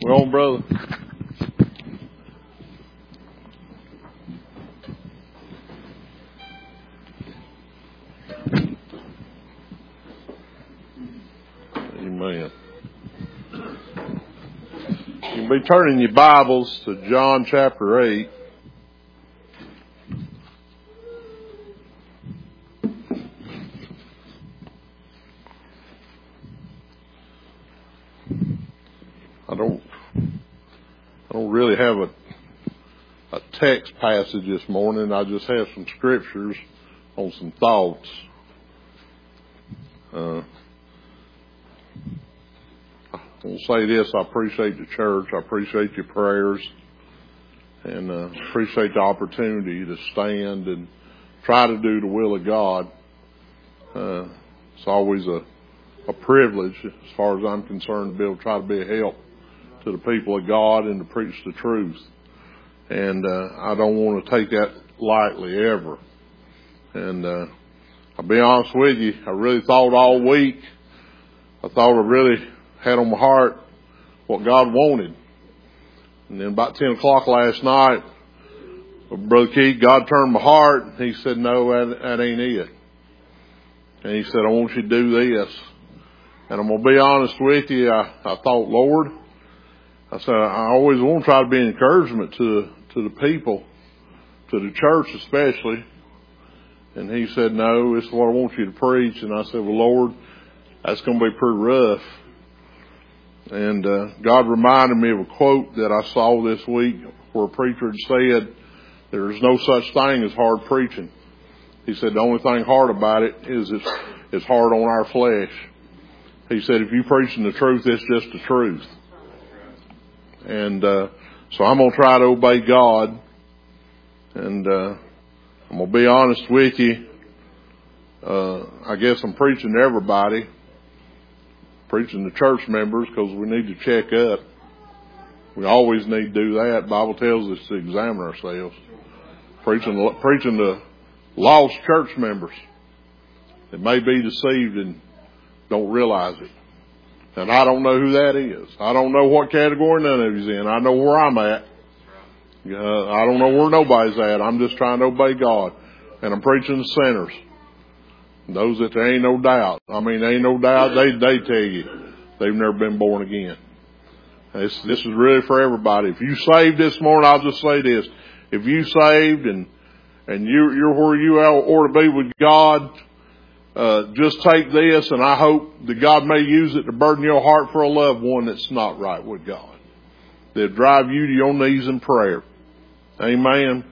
We're on, brother. Amen. You can be turning your Bibles to John chapter 8. I don't really have a text passage this morning. I just have some scriptures on some thoughts. I will say this: I appreciate the church. I appreciate your prayers, and appreciate the opportunity to stand and try to do the will of God. It's always a privilege, as far as I'm concerned, to be able to try to be a help to the people of God and to preach the truth. And I don't want to take that lightly ever. And I'll be honest with you, I really thought all week, I really had on my heart what God wanted. And then about 10 o'clock last night, Brother Keith, God turned my heart, and he said, no, that ain't it. And he said, I want you to do this. And I'm going to be honest with you, I thought, Lord, I said, I always want to try to be an encouragement to the people, to the church especially. And he said, no, this is what I want you to preach. And I said, well, Lord, that's going to be pretty rough. And God reminded me of a quote that I saw this week where a preacher had said, there's no such thing as hard preaching. He said, the only thing hard about it is it's hard on our flesh. He said, if you're preaching the truth, it's just the truth. And so I'm going to try to obey God. And I'm going to be honest with you. I guess I'm preaching to everybody. Preaching to church members, because we need to check up. We always need to do that. The Bible tells us to examine ourselves. Preaching to lost church members that may be deceived and don't realize it. And I don't know who that is. I don't know what category none of you's in. I know where I'm at. I don't know where nobody's at. I'm just trying to obey God. And I'm preaching to sinners. Those that there ain't no doubt. I mean, there ain't no doubt. They tell you they've never been born again. This is really for everybody. If you saved this morning, I'll just say this. If you saved and you're where you ought to be with God, just take this, and I hope that God may use it to burden your heart for a loved one that's not right with God. They'll drive you to your knees in prayer. Amen.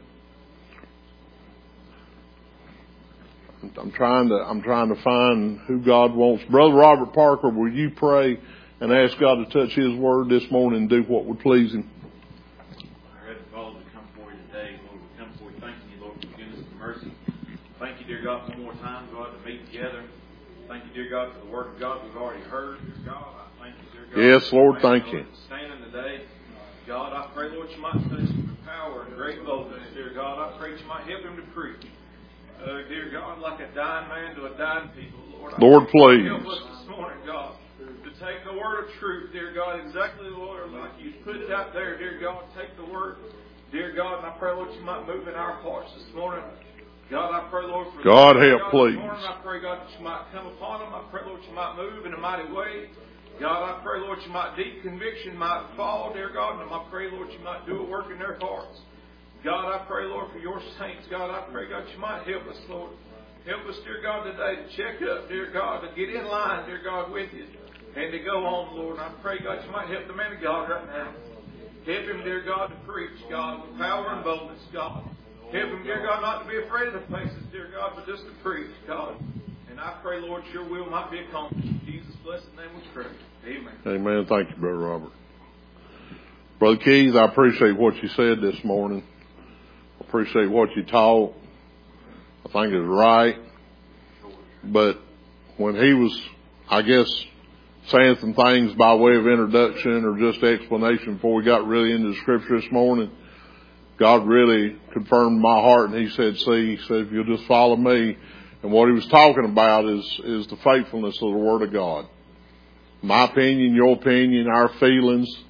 I'm trying to find who God wants. Brother Robert Parker, will you pray and ask God to touch His word this morning and do what would please Him? I read the call to come for you today. Lord, we come for you. Thanking you, Lord, for goodness and mercy. Thank you, dear God, one more time, God, to meet together. Thank you, dear God, for the word of God we've already heard. Dear God, I thank you, dear God. Yes, Lord, thank you. Standing today, God, I pray, Lord, you might touch him with power and great boldness, dear God. I pray you might help him to preach. Dear God, like a dying man to a dying people, Lord. Lord, please. Help us this morning, God, to take the word of truth, dear God, exactly, Lord, like you put it out there, dear God. Take the word, dear God, and I pray, Lord, you might move in our hearts this morning. God, I pray, Lord, for God help, please. This morning, I pray, God, that you might come upon them. I pray, Lord, you might move in a mighty way. God, I pray, Lord, you might deep conviction might fall, dear God, and I pray, Lord, you might do a work in their hearts. God, I pray, Lord, for your saints. God, I pray, God, you might help us, Lord. Help us, dear God, today to check up, dear God, to get in line, dear God, with you, and to go on, Lord. And I pray, God, you might help the man of God right now. Help him, dear God, to preach, God, with power and boldness, God. Help him, dear God, not to be afraid of the places, dear God, but just to preach, God. And I pray, Lord, your will might be accomplished. In Jesus' blessed name we pray. Amen. Amen. Thank you, Brother Robert. Brother Keys, I appreciate what you said this morning. I appreciate what you taught. I think it's right. But when he was, I guess, saying some things by way of introduction or just explanation before we got really into the scripture this morning, God really confirmed my heart, and he said, if you'll just follow me. And what he was talking about is the faithfulness of the Word of God. My opinion, your opinion, our feelings,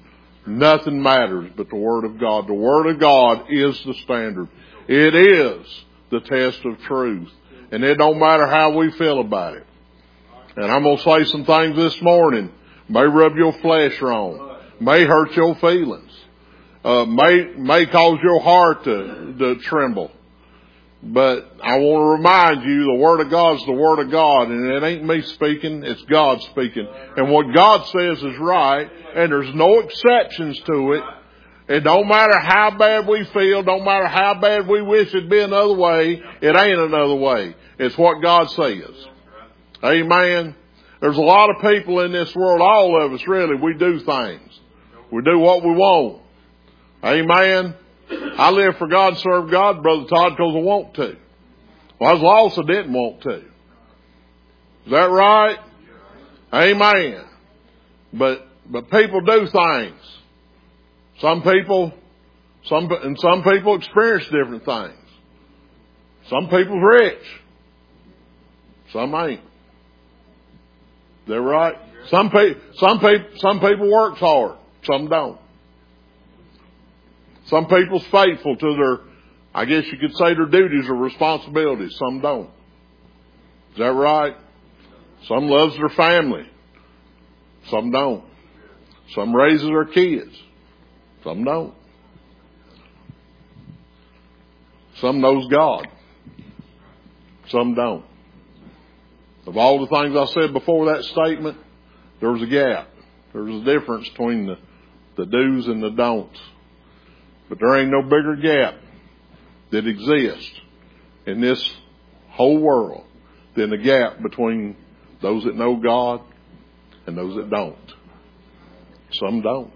Nothing matters but the Word of God. The Word of God is the standard. It is the test of truth. And it don't matter how we feel about it. And I'm going to say some things this morning. May rub your flesh wrong. May hurt your feelings. May cause your heart to tremble. But I want to remind you, the Word of God is the Word of God, and it ain't me speaking, it's God speaking. And what God says is right, and there's no exceptions to it. It don't matter how bad we feel, don't matter how bad we wish it'd be another way, it ain't another way. It's what God says. Amen. There's a lot of people in this world, all of us really, we do things. We do what we want. Amen. I live for God and serve God, Brother Todd, because I want to. Well, I was lost, I didn't want to. Is that right? Amen. But people do things. Some people experience different things. Some people's rich. Some ain't. Is that right? Some people works hard. Some don't. Some people's faithful to their, I guess you could say, their duties or responsibilities. Some don't. Is that right? Some loves their family. Some don't. Some raises their kids. Some don't. Some knows God. Some don't. Of all the things I said before that statement, there was a gap. There was a difference between the do's and the don'ts. But there ain't no bigger gap that exists in this whole world than the gap between those that know God and those that don't. Some don't.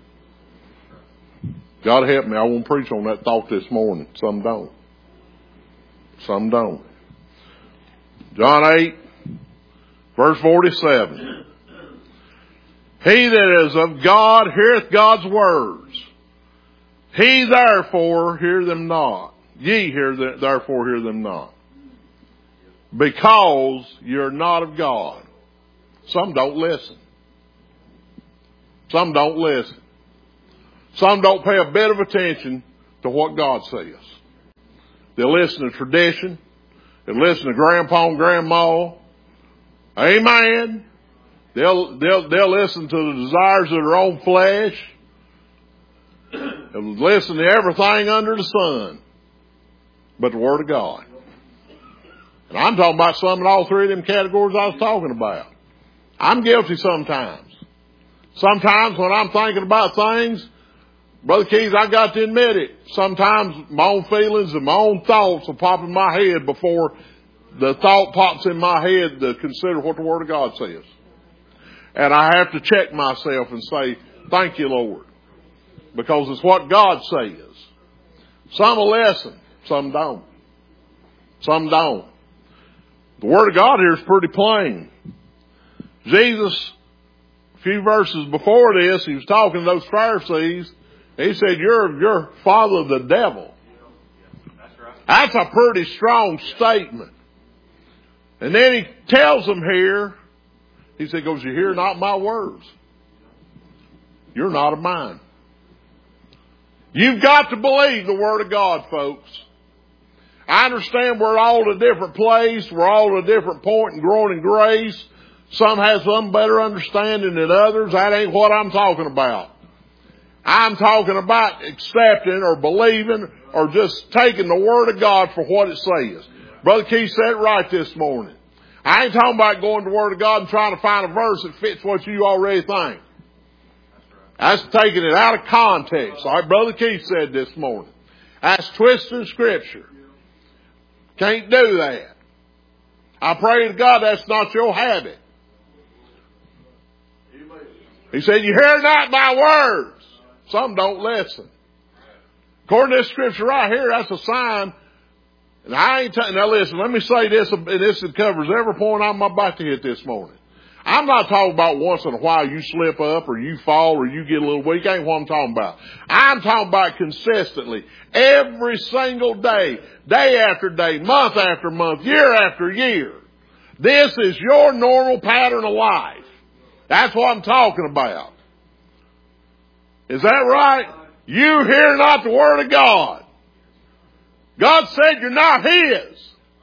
God help me, I won't preach on that thought this morning. Some don't. Some don't. John 8, verse 47. He that is of God heareth God's words. He therefore hear them not. Ye therefore hear them not. Because you're not of God. Some don't listen. Some don't listen. Some don't pay a bit of attention to what God says. They'll listen to tradition. They'll listen to grandpa and grandma. Amen. They'll listen to the desires of their own flesh. They'll listen to everything under the sun but the Word of God. And I'm talking about some in all three of them categories I was talking about. I'm guilty sometimes. Sometimes when I'm thinking about things, Brother Keys, I got to admit it. Sometimes my own feelings and my own thoughts will pop in my head before the thought pops in my head to consider what the Word of God says. And I have to check myself and say, thank you, Lord. Because it's what God says. Some will listen, some don't. Some don't. The Word of God here is pretty plain. Jesus, a few verses before this, he was talking to those Pharisees. He said, you're father the devil. That's a pretty strong statement. And then he tells them here, he said, you hear not my words. You're not of mine. You've got to believe the Word of God, folks. I understand we're all at a different place. We're all at a different point in growing in grace. Some have some better understanding than others. That ain't what I'm talking about. I'm talking about accepting or believing or just taking the Word of God for what it says. Brother Keith said it right this morning. I ain't talking about going to the Word of God and trying to find a verse that fits what you already think. That's taking it out of context, like Brother Keith said this morning. That's twisting Scripture. Can't do that. I pray to God that's not your habit. He said, you hear not my words. Some don't listen. According to this Scripture right here, that's a sign. And I ain't now listen, let me say this, and this covers every point I'm about to hit this morning. I'm not talking about once in a while you slip up or you fall or you get a little weak. Ain't what I'm talking about. I'm talking about consistently. Every single day, day after day, month after month, year after year. This is your normal pattern of life. That's what I'm talking about. Is that right? You hear not the word of God. God said you're not His.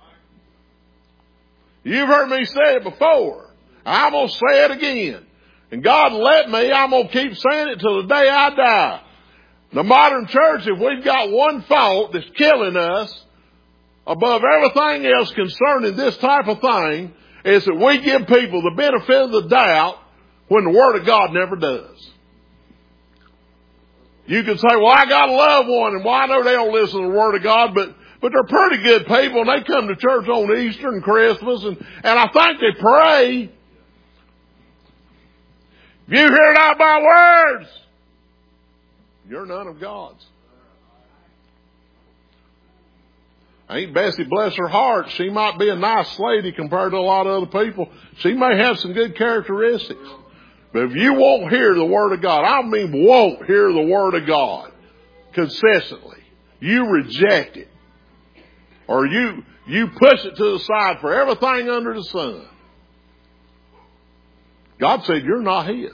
You've heard me say it before. I'm going to say it again. And God let me, I'm going to keep saying it till the day I die. The modern church, if we've got one fault that's killing us above everything else concerning this type of thing, is that we give people the benefit of the doubt when the Word of God never does. You can say, well, I got a loved one, and well, I know they don't listen to the Word of God, but they're pretty good people, and they come to church on Easter and Christmas, and I think they pray. If you hear not my words, you're none of God's. Ain't Bessie, bless her heart, she might be a nice lady compared to a lot of other people. She may have some good characteristics. But if you won't hear the Word of God, I mean won't hear the Word of God consistently, you reject it. Or you push it to the side for everything under the sun. God said you're not His.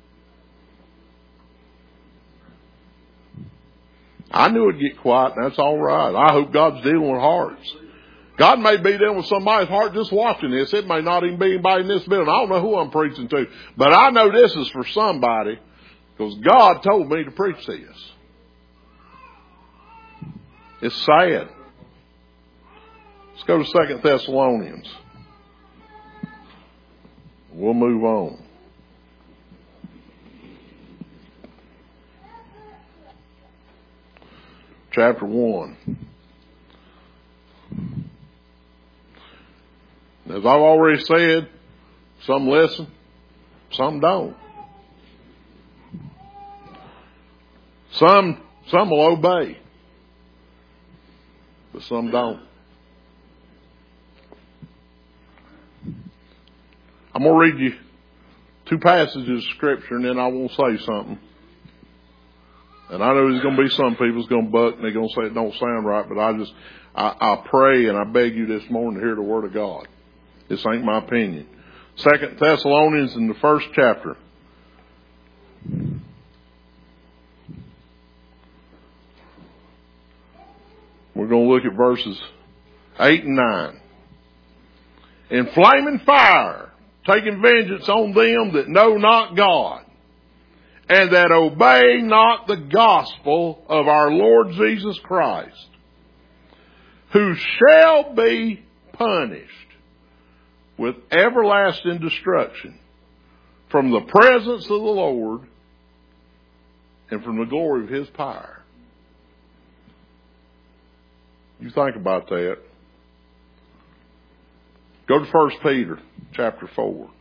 I knew it'd get quiet, and that's all right. I hope God's dealing with hearts. God may be dealing with somebody's heart just watching this. It may not even be anybody in this building. I don't know who I'm preaching to. But I know this is for somebody because God told me to preach this. It's sad. Let's go to 2 Thessalonians. We'll move on. Chapter 1. As I've already said, some listen, some don't. Some will obey, but some don't. I'm going to read you 2 passages of Scripture, and then I will say something. And I know there's going to be some people that's going to buck and they're going to say it don't sound right, but I pray and I beg you this morning to hear the Word of God. This ain't my opinion. 2 Thessalonians in the 1st chapter. We're going to look at verses 8 and 9. In flaming fire, taking vengeance on them that know not God, and that obey not the gospel of our Lord Jesus Christ, who shall be punished with everlasting destruction from the presence of the Lord and from the glory of His power. You think about that. Go to 1 Peter chapter 4.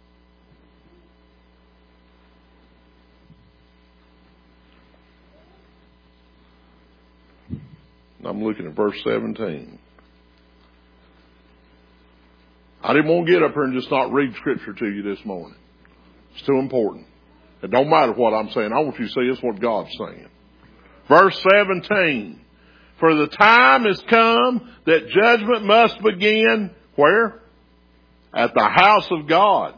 I'm looking at verse 17. I didn't want to get up here and just not read Scripture to you this morning. It's too important. It don't matter what I'm saying. I want you to see it's what God's saying. Verse 17. For the time has come that judgment must begin, where? At the house of God.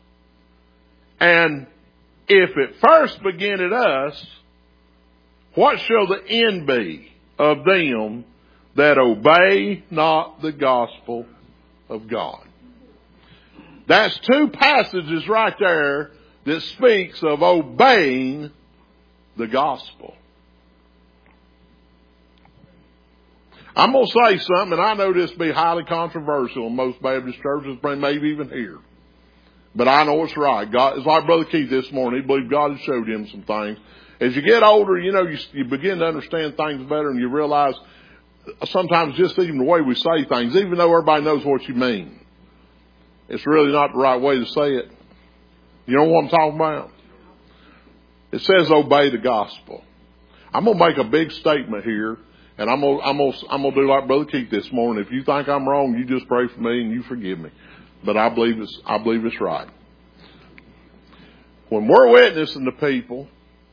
And if it first begin at us, what shall the end be of them that obey not the gospel of God? That's 2 passages right there that speaks of obeying the gospel. I'm going to say something, and I know this will be highly controversial in most Baptist churches, maybe even here. But I know it's right. God, it's like Brother Keith this morning. He believed God had showed him some things. As you get older, you begin to understand things better, and you realize sometimes just even the way we say things, even though everybody knows what you mean, it's really not the right way to say it. You know what I'm talking about? It says obey the gospel. I'm going to make a big statement here, and I'm going to do like Brother Keith this morning. If you think I'm wrong, you just pray for me and you forgive me. But I believe it's right. When we're witnessing to people,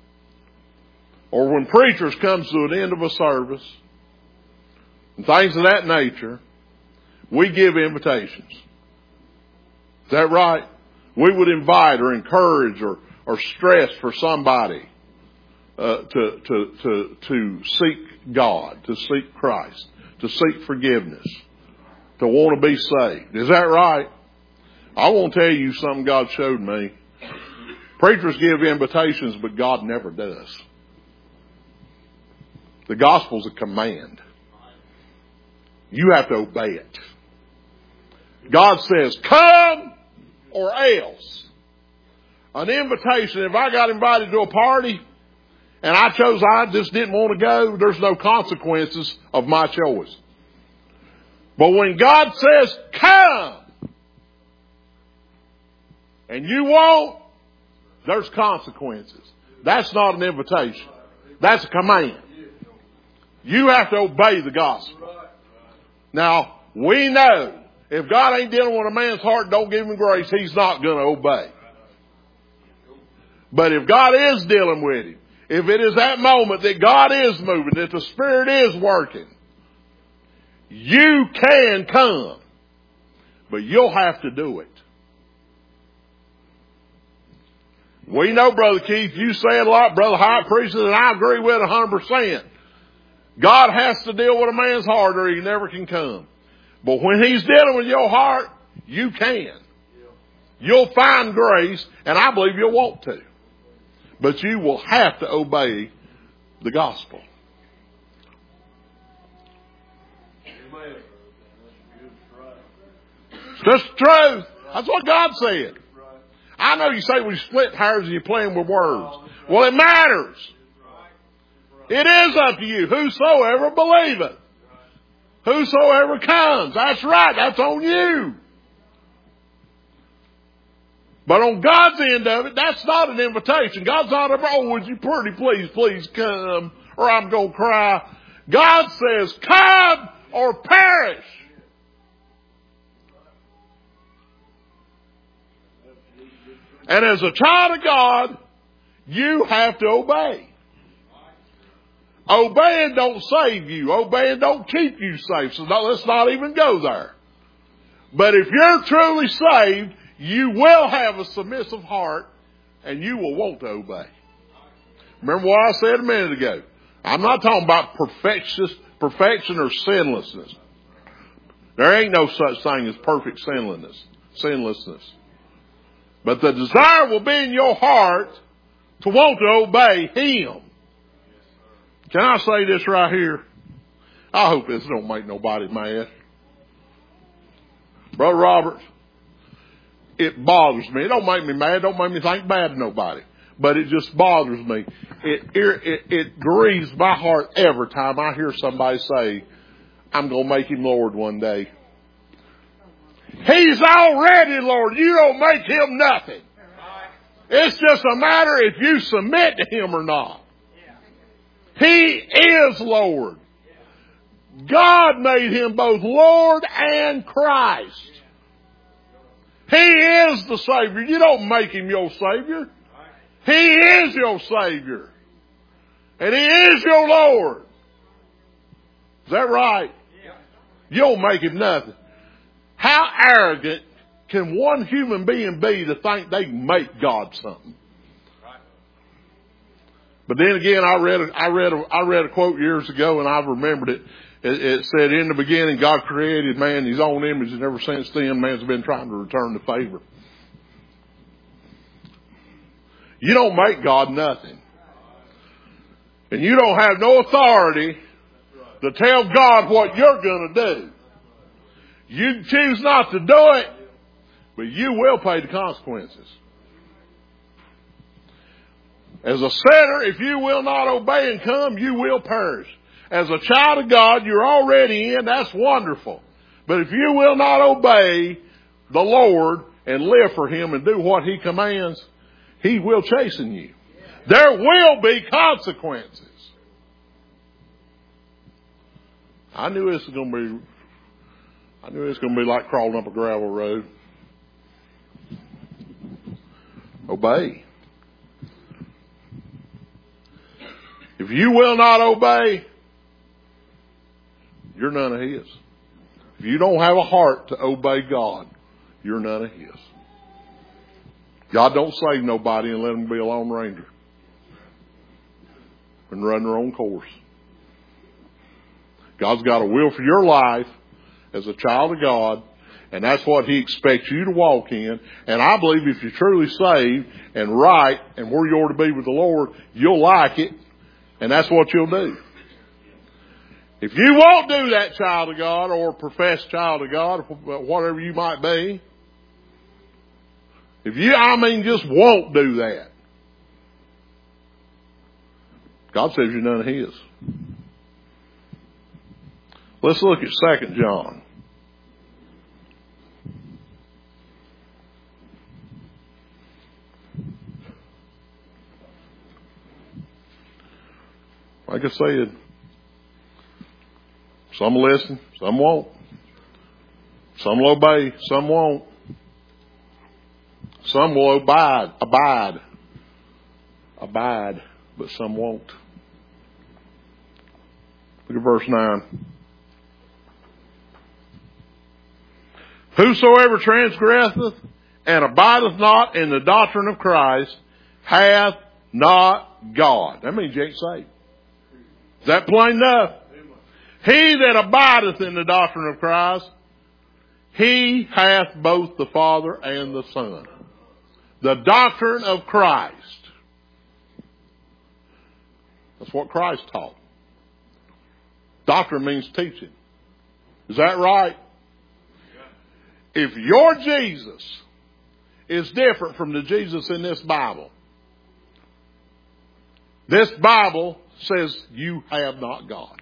or when preachers comes to an end of a service, and things of that nature, we give invitations. Is that right? We would invite or encourage or stress for somebody to seek God, to seek Christ, to seek forgiveness, to want to be saved. Is that right? I want to tell you something God showed me. Preachers give invitations, but God never does. The gospel's a command. You have to obey it. God says, come or else. An invitation, if I got invited to a party and I just didn't want to go, there's no consequences of my choice. But when God says, come, and you won't, there's consequences. That's not an invitation. That's a command. You have to obey the gospel. Now, we know if God ain't dealing with a man's heart, don't give him grace, he's not going to obey. But if God is dealing with him, if it is that moment that God is moving, that the Spirit is working, you can come. But you'll have to do it. We know, Brother Keith, you say it a lot, Brother High Priest, and I agree with it 100%. God has to deal with a man's heart or he never can come. But when he's dealing with your heart, you can. You'll find grace, and I believe you'll want to. But you will have to obey the gospel. It's just the truth. That's what God said. I know you say we split hairs and you're playing with words. Well, it matters. It is up to you. Whosoever believeth. Whosoever comes. That's right. That's on you. But on God's end of it, that's not an invitation. God's not, oh, would you please come, or I'm going to cry. God says, come or perish. And as a child of God, you have to obey. Obeying don't save you. Obeying don't keep you safe. So let's not even go there. But if you're truly saved, you will have a submissive heart and you will want to obey. Remember what I said a minute ago. I'm not talking about perfection or sinlessness. There ain't no such thing as perfect sinlessness. But the desire will be in your heart to want to obey Him. Can I say this right here? I hope this don't make nobody mad. Brother Robert, it bothers me. It don't make me mad. It don't make me think bad of nobody. But it just bothers me. It grieves my heart every time I hear somebody say, I'm going to make Him Lord one day. He's already Lord. You don't make Him nothing. It's just a matter if you submit to Him or not. He is Lord. God made Him both Lord and Christ. He is the Savior. You don't make Him your Savior. He is your Savior. And He is your Lord. Is that right? You don't make Him nothing. How arrogant can one human being be to think they can make God something? But then again, I read a quote years ago, and I've remembered it. It said, in the beginning, God created man in His own image, and ever since then, man's been trying to return the favor. You don't make God nothing. And you don't have no authority to tell God what you're going to do. You can choose not to do it, but you will pay the consequences. As a sinner, if you will not obey and come, you will perish. As a child of God, you're already in. That's wonderful. But if you will not obey the Lord and live for Him and do what He commands, He will chasten you. There will be consequences. I knew this was going to be like crawling up a gravel road. Obey. If you will not obey, you're none of His. If you don't have a heart to obey God, you're none of His. God don't save nobody and let them be a Lone Ranger. and run their own course. God's got a will for your life as a child of God, and that's what He expects you to walk in. And I believe if you're truly saved and right and where you ought to be with the Lord, you'll like it, and that's what you'll do. If you won't do that, child of God, or professed child of God, whatever you might be, if you, just won't do that, God says you're none of His. Let's look at 2 John. Like I said, some will listen, some won't. Some will obey, some won't. Some will abide, but some won't. Look at verse 9. Whosoever transgresseth and abideth not in the doctrine of Christ hath not God. That means you ain't saved. Is that plain enough? He that abideth in the doctrine of Christ, he hath both the Father and the Son. The doctrine of Christ. That's what Christ taught. Doctrine means teaching. Is that right? If your Jesus is different from the Jesus in this Bible says you have not God.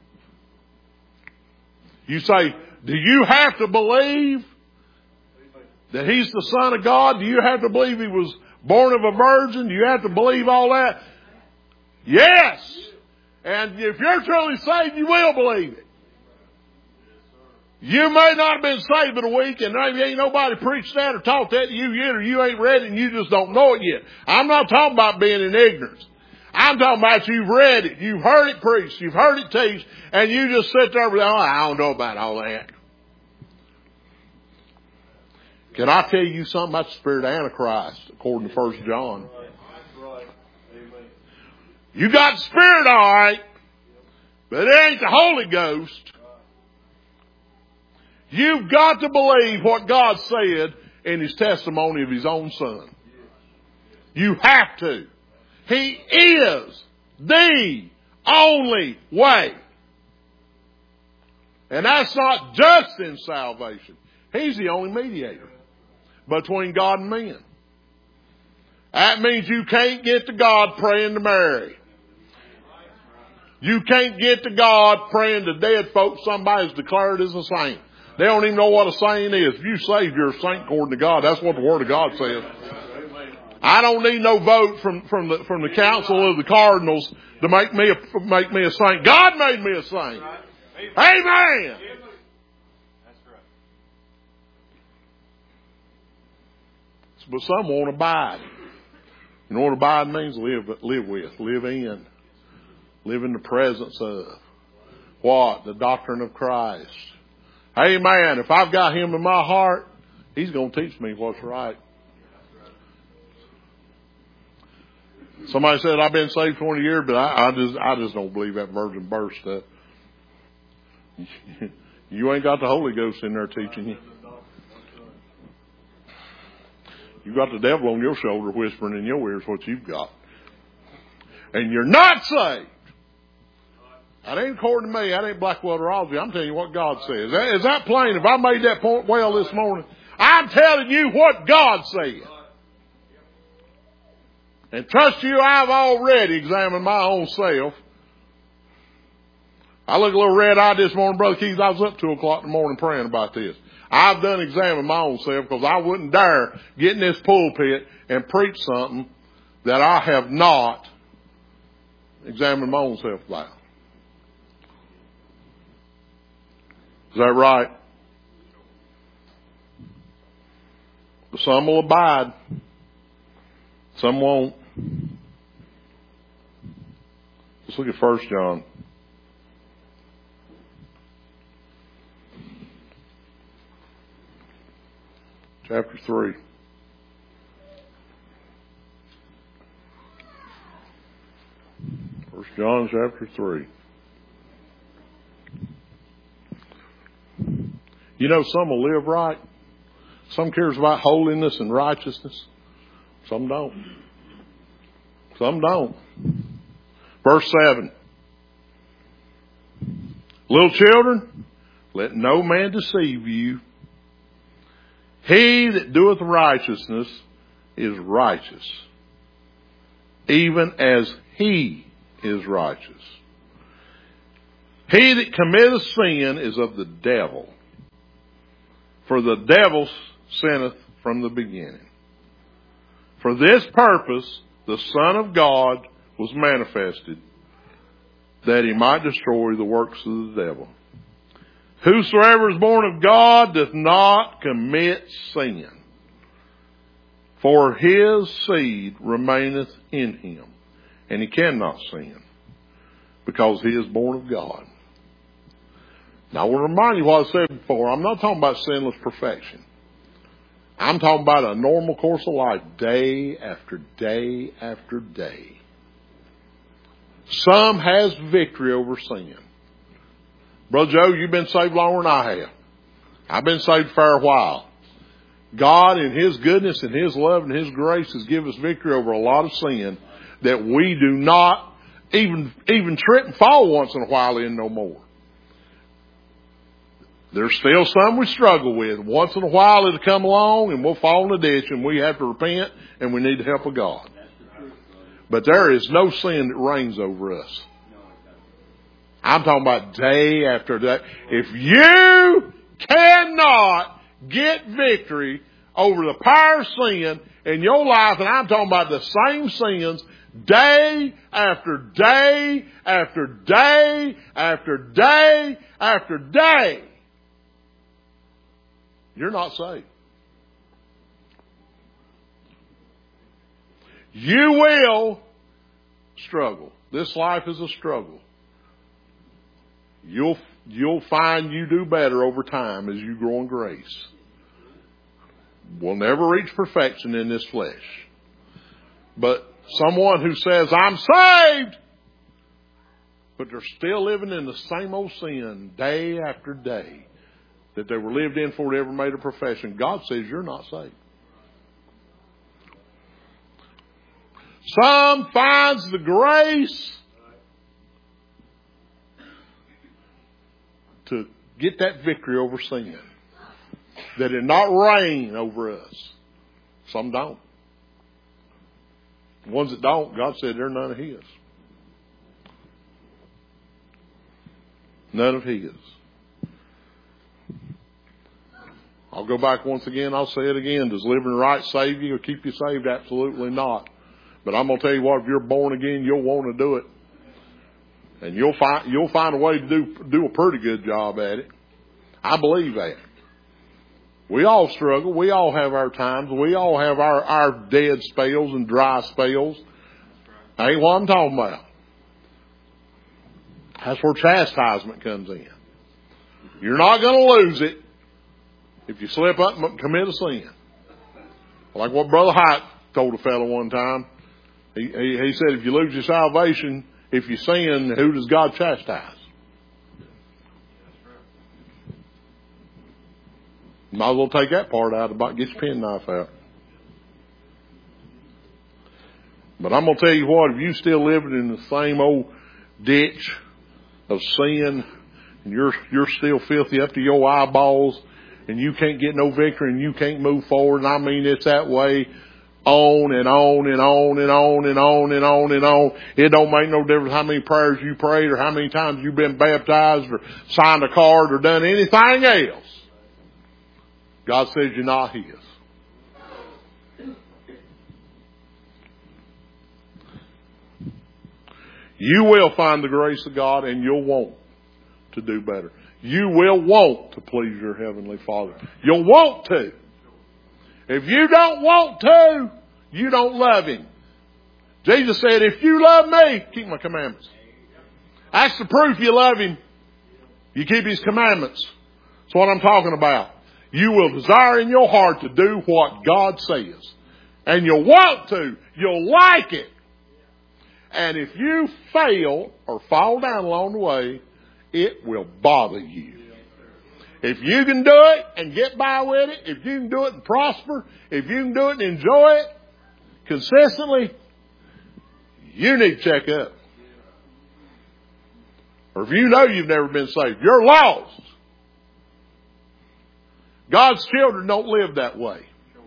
You say, do you have to believe that He's the Son of God? Do you have to believe He was born of a virgin? Do you have to believe all that? Yes. And if you're truly saved, you will believe it. You may not have been saved but a week, and maybe ain't nobody preached that or taught that to you yet, or you ain't read it and you just don't know it yet. I'm not talking about being in ignorance. I'm talking about you've read it, you've heard it preached, you've heard it teached, and you just sit there and I don't know about all that. Can I tell you something about the spirit of Antichrist, according to 1 John? You got the Spirit all right, but it ain't the Holy Ghost. You've got to believe what God said in His testimony of His own Son. You have to. He is the only way. And that's not just in salvation. He's the only mediator between God and men. That means you can't get to God praying to Mary. You can't get to God praying to dead folks somebody's declared as a saint. They don't even know what a saint is. If you saved, you're a saint according to God. That's what the Word of God says. I don't need no vote from the council of the cardinals to make me a saint. God made me a saint. Amen. But some won't abide. You know what abide means? Live with, live in. Live in the presence of. What? The doctrine of Christ. Amen. If I've got Him in my heart, He's going to teach me what's right. Somebody said, I've been saved 20 years, but I just don't believe that virgin birth stuff. You ain't got the Holy Ghost in there teaching you. You got the devil on your shoulder whispering in your ears what you've got. And you're not saved. That ain't according to me. That ain't black letterology. I'm telling you what God says. Is that plain? If I made that point well this morning, I'm telling you what God said. And trust you, I've already examined my own self. I look a little red-eyed this morning, Brother Keith. I was up 2 o'clock in the morning praying about this. I've done examined my own self because I wouldn't dare get in this pulpit and preach something that I have not examined my own self about. Is that right? But some will abide. Some won't. Let's look at 1 John. Chapter 3. 1 John chapter 3. You know, some will live right. Some cares about holiness and righteousness. Some don't. Some don't. Verse 7. Little children, let no man deceive you. He that doeth righteousness is righteous, even as he is righteous. He that committeth sin is of the devil, for the devil sinneth from the beginning. For this purpose the Son of God was manifested, that he might destroy the works of the devil. Whosoever is born of God doth not commit sin, for his seed remaineth in him, and he cannot sin, because he is born of God. Now I want to remind you what I said before. I'm not talking about sinless perfection. I'm talking about a normal course of life, day after day after day. Some has victory over sin. Brother Joe, you've been saved longer than I have. I've been saved for a while. God in His goodness and His love and His grace has given us victory over a lot of sin that we do not even trip and fall once in a while in no more. There's still some we struggle with. Once in a while it'll come along and we'll fall in the ditch and we have to repent and we need the help of God. But there is no sin that reigns over us. I'm talking about day after day. If you cannot get victory over the power of sin in your life, and I'm talking about the same sins, day after day after day after day after day, you're not saved. You will struggle. This life is a struggle. You'll find you do better over time as you grow in grace. We'll never reach perfection in this flesh. But someone who says, I'm saved, but they're still living in the same old sin day after day that they were lived in before they ever made a profession, God says you're not saved. Some finds the grace to get that victory over sin, that it not reign over us. Some don't. The ones that don't, God said they're none of His. None of His. I'll go back once again. I'll say it again. Does living right save you or keep you saved? Absolutely not. But I'm going to tell you what, if you're born again, you'll want to do it. And you'll find a way to do a pretty good job at it. I believe that. We all struggle. We all have our times. We all have our dead spells and dry spells. That ain't what I'm talking about. That's where chastisement comes in. You're not going to lose it if you slip up and commit a sin. Like what Brother Hyatt told a fellow one time. He said, if you lose your salvation, if you sin, who does God chastise? Might as well take that part out about get your penknife out. But I'm going to tell you what, if you still living in the same old ditch of sin, and you're still filthy up to your eyeballs, and you can't get no victory, and you can't move forward, and I mean it's that way, on and on and on and on and on and on and on. It don't make no difference how many prayers you prayed or how many times you've been baptized or signed a card or done anything else. God says you're not His. You will find the grace of God and you'll want to do better. You will want to please your Heavenly Father. You'll want to. If you don't want to, you don't love Him. Jesus said, if you love me, keep my commandments. That's the proof you love Him. You keep His commandments. That's what I'm talking about. You will desire in your heart to do what God says. And you'll want to. You'll like it. And if you fail or fall down along the way, it will bother you. If you can do it and get by with it, if you can do it and prosper, if you can do it and enjoy it consistently, you need to check up. Or if you know you've never been saved, you're lost. God's children don't live that way.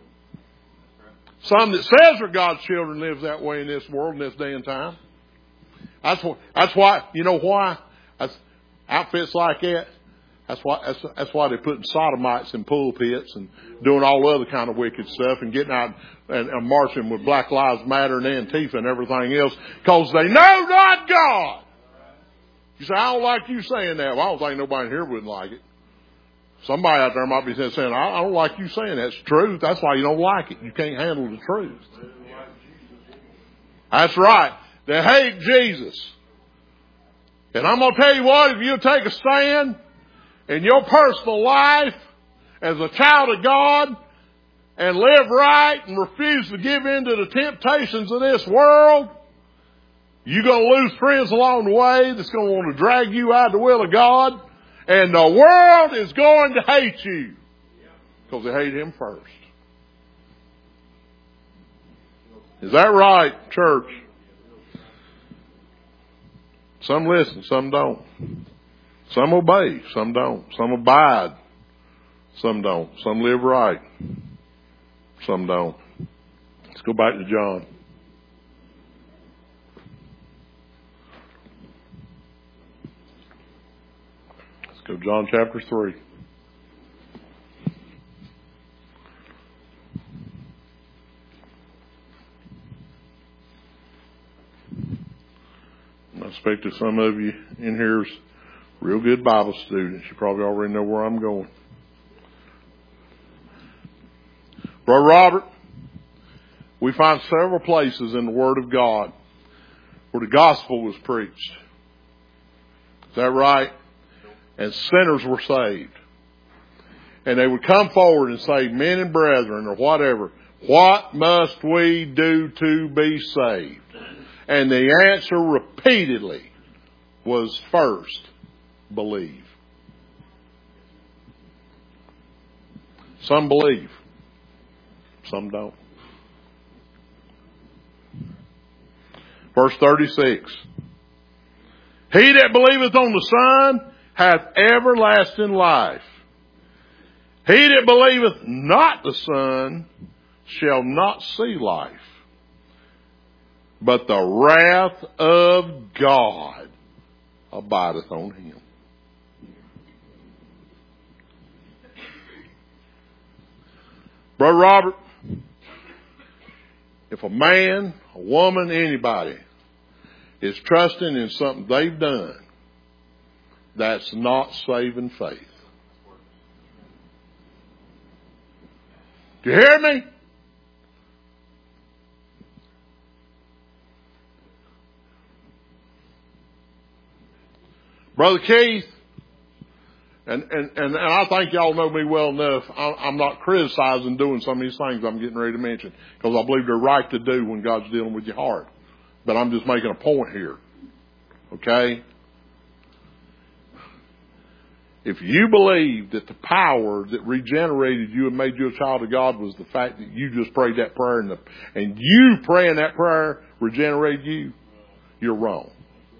Some that says they're God's children lives that way in this world, in this day and time. That's why, you know why? Outfits like that. That's why they're putting sodomites in pulpits and doing all other kind of wicked stuff and getting out and marching with Black Lives Matter and Antifa and everything else because they know not God. You say, I don't like you saying that. Well, I don't think nobody here wouldn't like it. Somebody out there might be saying, I don't like you saying that. It's the truth. That's why you don't like it. You can't handle the truth. That's right. They hate Jesus. And I'm going to tell you what, if you take a stand in your personal life as a child of God and live right and refuse to give in to the temptations of this world, you're going to lose friends along the way that's going to want to drag you out of the will of God. And the world is going to hate you because they hate Him first. Is that right, church? Some listen, some don't. Some obey, some don't. Some abide, some don't. Some live right, some don't. Let's go back to John. Let's go John chapter 3. I expect that some of you in here is real good Bible students. You probably already know where I'm going. Brother Robert, we find several places in the Word of God where the gospel was preached. Is that right? And sinners were saved. And they would come forward and say, men and brethren, or whatever, what must we do to be saved? And the answer repeatedly was first, believe. Some believe. Some don't. Verse 36. He that believeth on the Son hath everlasting life. He that believeth not the Son shall not see life, but the wrath of God abideth on him. Brother Robert, if a man, a woman, anybody is trusting in something they've done, that's not saving faith. Do you hear me? Brother Keith, and I think y'all know me well enough, I'm not criticizing doing some of these things I'm getting ready to mention, because I believe they're right to do when God's dealing with your heart. But I'm just making a point here. Okay? If you believe that the power that regenerated you and made you a child of God was the fact that you just prayed that prayer and you praying that prayer regenerated you, you're wrong.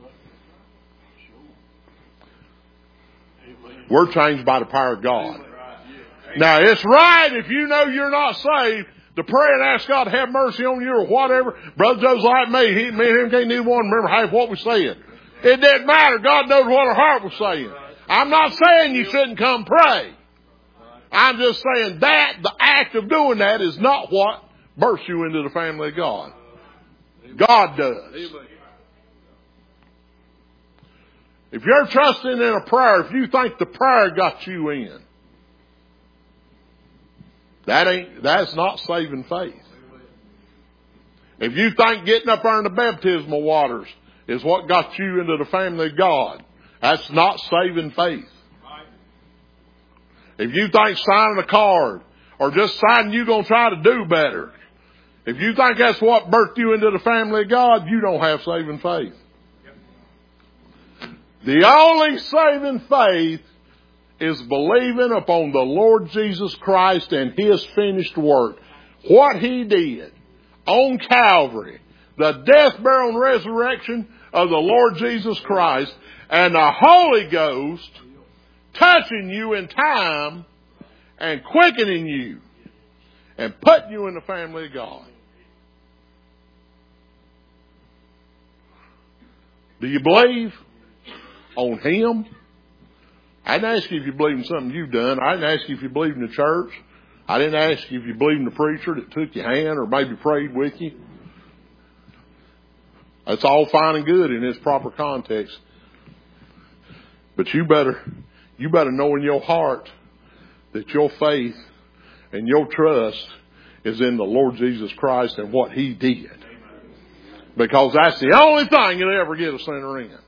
We're changed by the power of God. Now, it's right if you know you're not saved to pray and ask God to have mercy on you or whatever. Brother Joe's like me. Me and him can't even remember half what we're saying. It didn't matter. God knows what our heart was saying. I'm not saying you shouldn't come pray. I'm just saying that the act of doing that is not what births you into the family of God. God does. If you're trusting in a prayer, if you think the prayer got you in, that's not saving faith. If you think getting up there in the baptismal waters is what got you into the family of God, that's not saving faith. If you think signing a card or just signing you're going to try to do better If you think that's what birthed you into the family of God, you don't have saving faith. The only saving faith is believing upon the Lord Jesus Christ and His finished work. What He did on Calvary, the death, burial, and resurrection of the Lord Jesus Christ, and the Holy Ghost touching you in time and quickening you and putting you in the family of God. Do you believe on Him? I didn't ask you if you believe in something you've done. I didn't ask you if you believe in the church. I didn't ask you if you believe in the preacher that took your hand or maybe prayed with you. That's all fine and good in its proper context. But you better know in your heart that your faith and your trust is in the Lord Jesus Christ and what He did. Because that's the only thing that'll ever get a sinner in.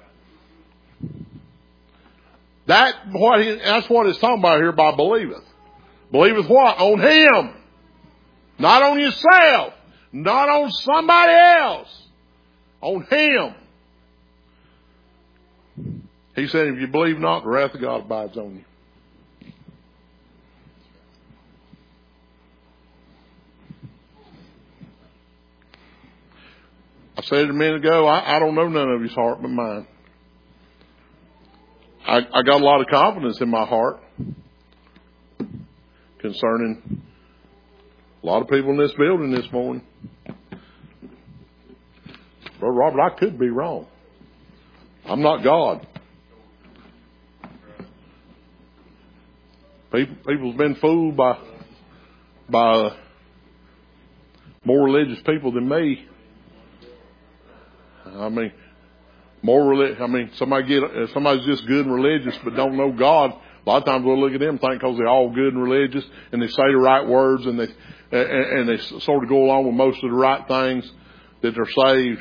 That's what it's talking about here by believeth. Believeth what? On Him. Not on yourself. Not on somebody else. On Him. He said, if you believe not, the wrath of God abides on you. I said it a minute ago, I don't know none of His heart but mine. I got a lot of confidence in my heart concerning a lot of people in this building this morning. Brother Robert, I could be wrong. I'm not God. People's been fooled by more religious people than me. I mean, somebody's just good and religious but don't know God. A lot of times we'll look at them and think because they're all good and religious and they say the right words and they sort of go along with most of the right things that they're saved.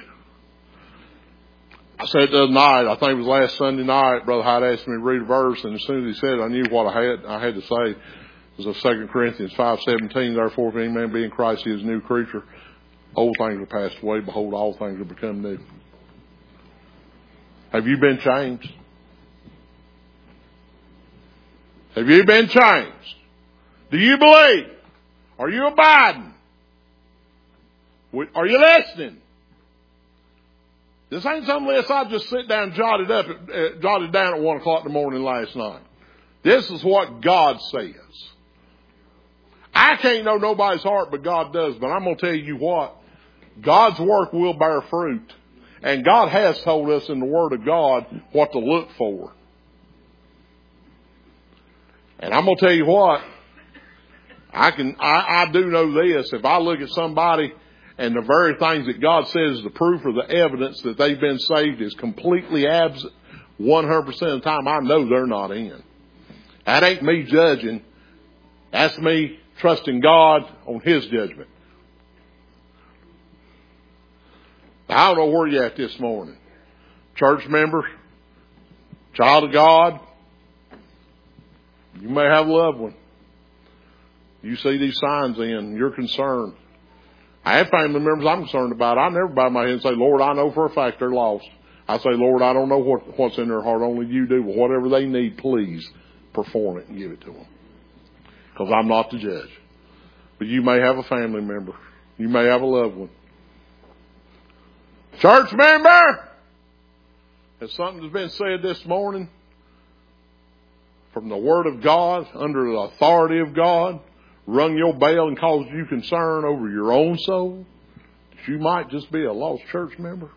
I said the other night, I think it was last Sunday night, Brother Hyde asked me to read a verse, and as soon as he said it, I knew what I had to say. It was 2 Corinthians 5:17, therefore if any man be in Christ, he is a new creature. Old things are passed away, behold, all things are become new. Have you been changed? Have you been changed? Do you believe? Are you abiding? Are you listening? This ain't something else I just sit down and jotted down at 1 o'clock in the morning last night. This is what God says. I can't know nobody's heart, but God does. But I'm going to tell you what. God's work will bear fruit. And God has told us in the Word of God what to look for. And I'm going to tell you what. I do know this. If I look at somebody and the very things that God says is the proof or the evidence that they've been saved is completely absent 100% of the time, I know they're not in. That ain't me judging. That's me trusting God on His judgment. I don't know where you're at this morning. Church member, child of God, you may have a loved one. You see these signs in, you're concerned. I have family members I'm concerned about. I never bow my head and say, Lord, I know for a fact they're lost. I say, Lord, I don't know what's in their heart. Only you do. But whatever they need, please perform it and give it to them. Because I'm not the judge. But you may have a family member. You may have a loved one. Church member, as something has been said this morning from the Word of God, under the authority of God, rung your bell and caused you concern over your own soul, that you might just be a lost church member.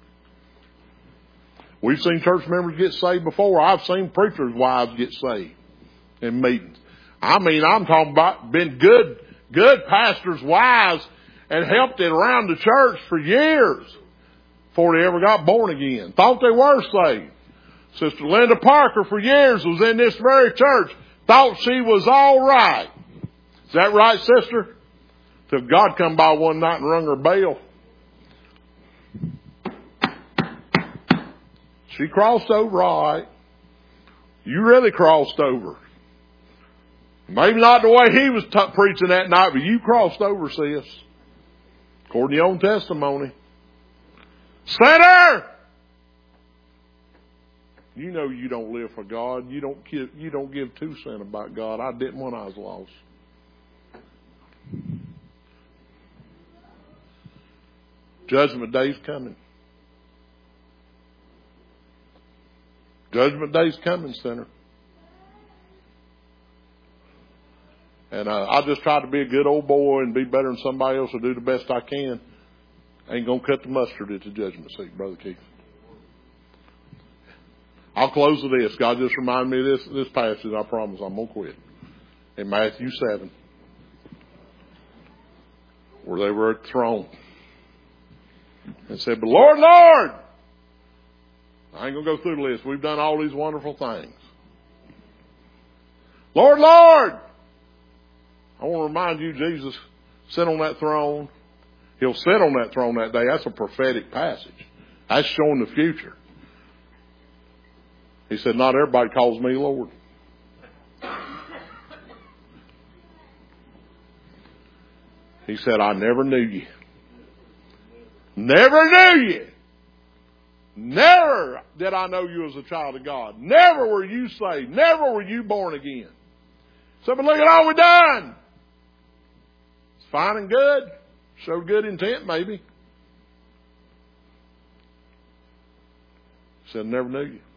We've seen church members get saved before. I've seen preachers' wives get saved in meetings. I mean, I'm talking about been good pastors' wives and helped it around the church for years before they ever got born again. Thought they were saved. Sister Linda Parker for years was in this very church. Thought she was all right. Is that right, sister? Till God come by one night and rung her bell. She crossed over all right. You really crossed over. Maybe not the way he was preaching that night, but you crossed over, sis. According to your own testimony. Sinner! You know you don't live for God. You don't give 2 cents about God. I didn't when I was lost. Judgment Day's coming. Judgment Day's coming, sinner. And I just try to be a good old boy and be better than somebody else and do the best I can. Ain't going to cut the mustard at the judgment seat, Brother Keith. I'll close with this. God just reminded me of this passage. I promise I'm going to quit. In Matthew 7, where they were at the throne. And said, but Lord, Lord! I ain't going to go through the list. We've done all these wonderful things. Lord, Lord! I want to remind you, Jesus sit on that throne. He'll sit on that throne that day. That's a prophetic passage. That's showing the future. He said, not everybody calls me Lord. He said, I never knew you. Never knew you. Never did I know you as a child of God. Never were you saved. Never were you born again. So, but look at all we done. It's fine and good. Showed good intent, maybe. Said, never knew you.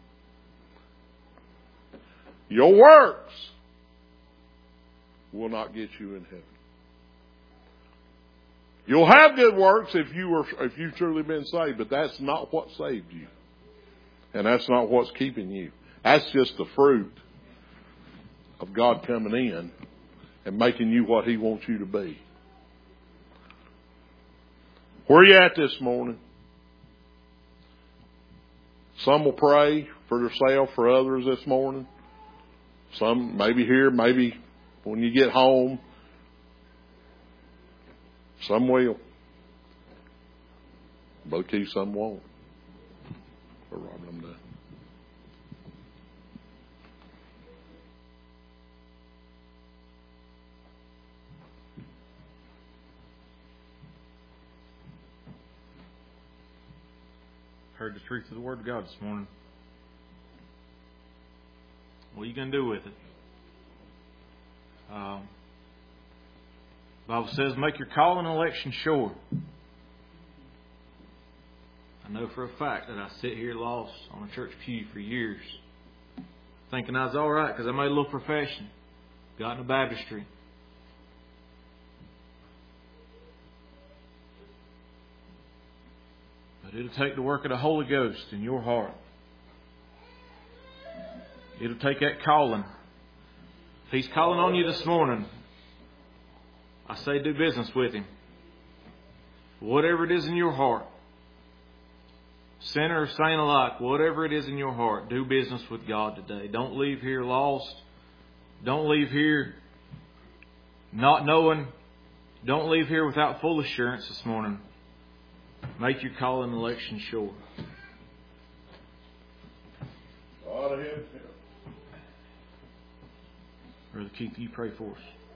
Your works will not get you in heaven. You'll have good works if you've truly been saved, but that's not what saved you. And that's not what's keeping you. That's just the fruit of God coming in and making you what He wants you to be. Where are you at this morning? Some will pray for themselves, for others this morning. Some maybe here, maybe when you get home. Some will. Brother Keith, some won't. Brother Robert, I'm done. Heard the truth of the Word of God this morning. What are you going to do with it? The Bible says, make your call and election sure. I know for a fact that I sit here lost on a church pew for years, thinking I was all right because I made a little profession, got into baptistry. But it'll take the work of the Holy Ghost in your heart. It'll take that calling. If He's calling on you this morning, I say do business with Him. Whatever it is in your heart, sinner or saint alike, whatever it is in your heart, do business with God today. Don't leave here lost. Don't leave here not knowing. Don't leave here without full assurance this morning. Make your call and election sure. Brother Keith, you pray for us.